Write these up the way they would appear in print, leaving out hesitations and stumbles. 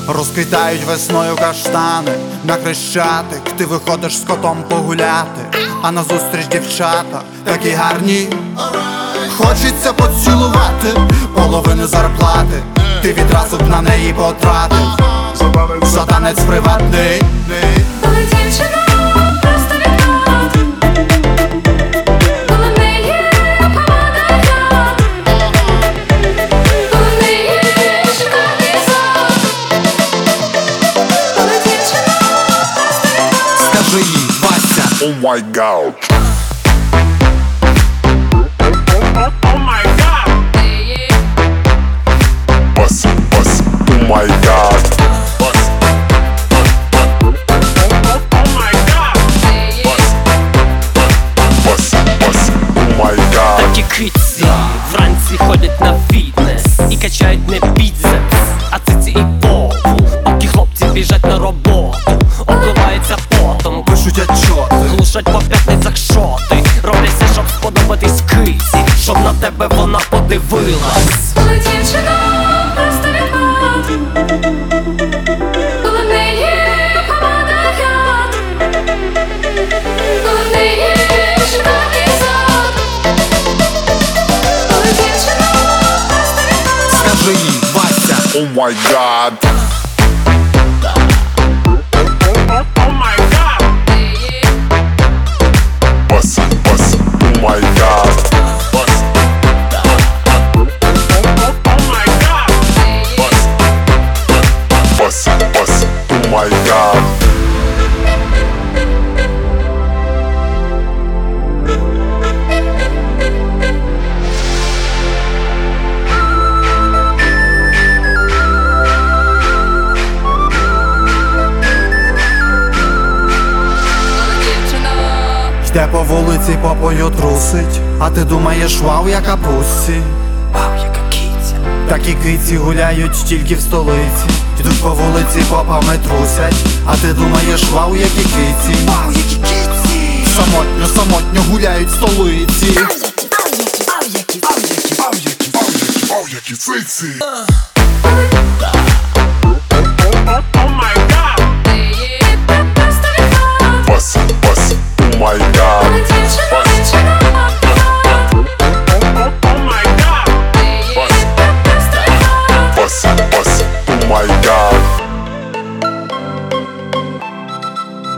Розквітають весною каштани, на Хрещатик ти виходиш з котом погуляти, а назустріч дівчата такі гарні. Хочеться поцілувати половину зарплати, ти відразу б на неї потратив за танець приватний. Коли дівчина просто відпад, коли в неї помада яд, коли в неї шикарний зад, коли дівчина просто відпад. Скажи їй, Вася, Oh my God. Bust, bust, oh my God. Bust. Bust, bust, oh my God. Такі киці вранці ходять на фітнес і качають не біцепс, а циці і попу. Поки хлопці біжать на роботу, обливаються потом, пишуть отчоти, глушать по п'ятницях шоти, роблять все, щоб сподобатись киці, щоб на тебе вона подивилась. Коли дівчина просто відпад, коли в неї помада яд, коли в неї шикарний зад, коли дівчина просто відпад. скажи їй, Вася, Oh my God. Bust, bust, oh my God. Bust. Bust, bust, oh my God. йде по вулиці, попою трусить, а ти думаєш, вау, яка пусі. Вау, яка киця. Такі киці гуляють тільки в столиці, йдуть по вулиці, попами трусять, а ти думаєш, вау, які киці. Вау, які киці. Самотньо, самотньо гуляють в столиці. Які циці. Bust, bust, oh my God. Коли дівчина Bust, bust, oh my God.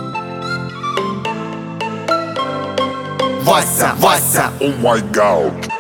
Вася, Вася, Oh my God.